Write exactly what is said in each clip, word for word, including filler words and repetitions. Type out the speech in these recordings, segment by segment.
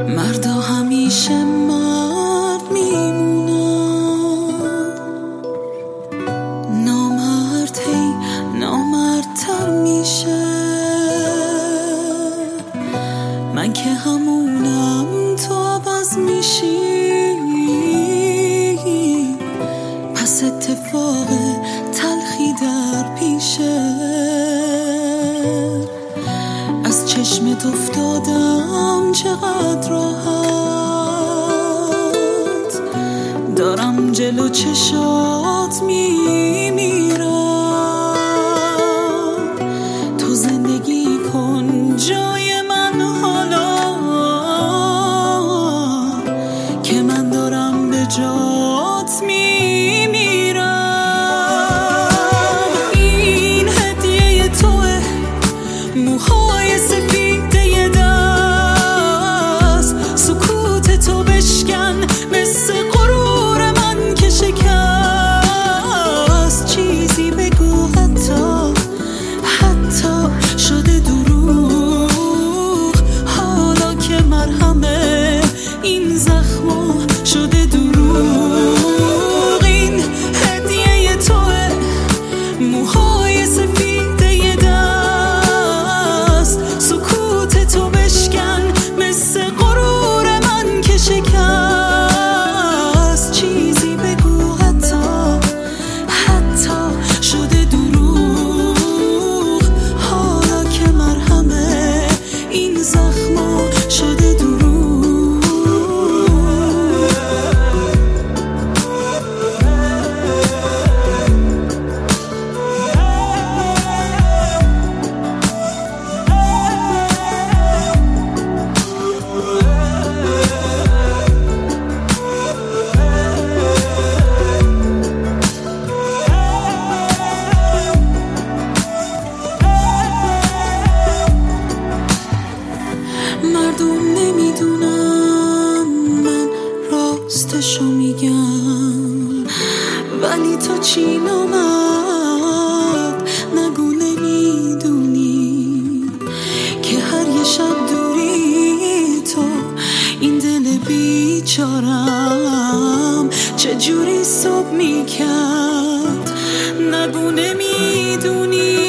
مردا همیشه مرد میمونن، نامرد هی نامردتر میشه. من که همونم تو عوض میشی، پس اتفاق تلخی در پیشه. از چشمت افتادم چقدر راحت، دارم جلو چشات میمیرم. تو زندگی کن جای من حالا که من دارم به جات میمیرم. این هدیه توه، موهای سفید یه دست، سکوت تو بشکن مثل غرور من که شکست. چیزی بگو حتی حتی شده دروغ، حالا که مرهمه این زخمو شده دروغ. این هدیه توه، موهای سفید یه دست، سکوت تو بشکن مثل غرور من که شکست. چیزی بگو حتی حتی شده دروغ، حالا که مرهمه این زخمو شده دروغ. مردم نمیدونم من راستشو میگم، ولی تو چی نامد نگو نمیدونی که هر یه شب دوری تو این دل بیچارم چجوری صبح میکرد. نگو نمیدونی.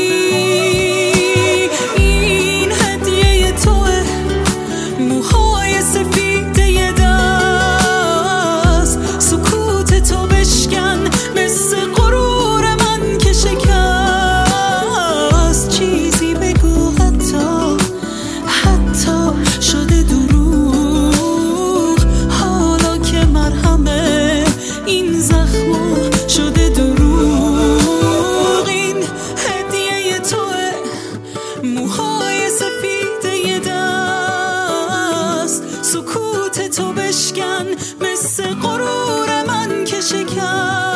موهای سفید یه دست، سکوت تو بشکن مثل غرور من که شکست. چیزی بگو حتی حتی شده دروغ، حالا که مرهمه این زخمو شده دروغ. این هدیه توه، موهای سفید یه دست، سکوت تو بشکن مثل غرور من که شکست.